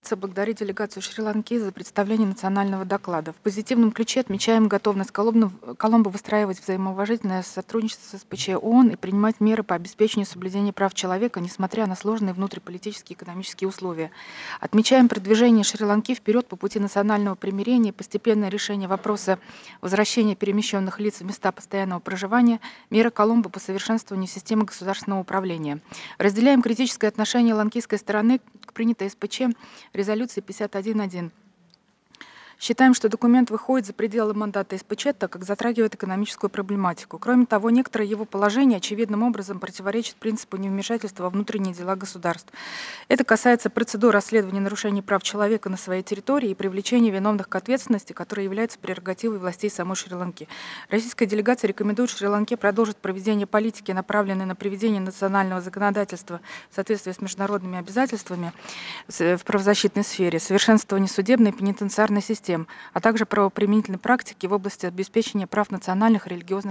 Благодарить делегацию Шри-Ланки за представление национального доклада. В позитивном ключе отмечаем готовность Коломбо выстраивать взаимоуважительное сотрудничество с СПЧ ООН и принимать меры по обеспечению соблюдения прав человека, несмотря на сложные внутриполитические и экономические условия. Отмечаем продвижение Шри-Ланки вперед по пути национального примирения, постепенное решение вопроса возвращения перемещенных лиц в места постоянного проживания, меры Коломбо по совершенствованию системы государственного управления. Разделяем критическое отношение ланкийской стороны к принятой СПЧ резолюции 51.1. Считаем, что документ выходит за пределы мандата СПЧ, так как затрагивает экономическую проблематику. Кроме того, некоторые его положения очевидным образом противоречат принципу невмешательства во внутренние дела государств. Это касается процедур расследования нарушений прав человека на своей территории и привлечения виновных к ответственности, которые являются прерогативой властей самой Шри-Ланки. Российская делегация рекомендует Шри-Ланке продолжить проведение политики, направленной на приведение национального законодательства в соответствии с международными обязательствами в правозащитной сфере, совершенствование судебной и пенитенциарной систем, а также правоприменительной практики в области обеспечения прав национальных и религиозных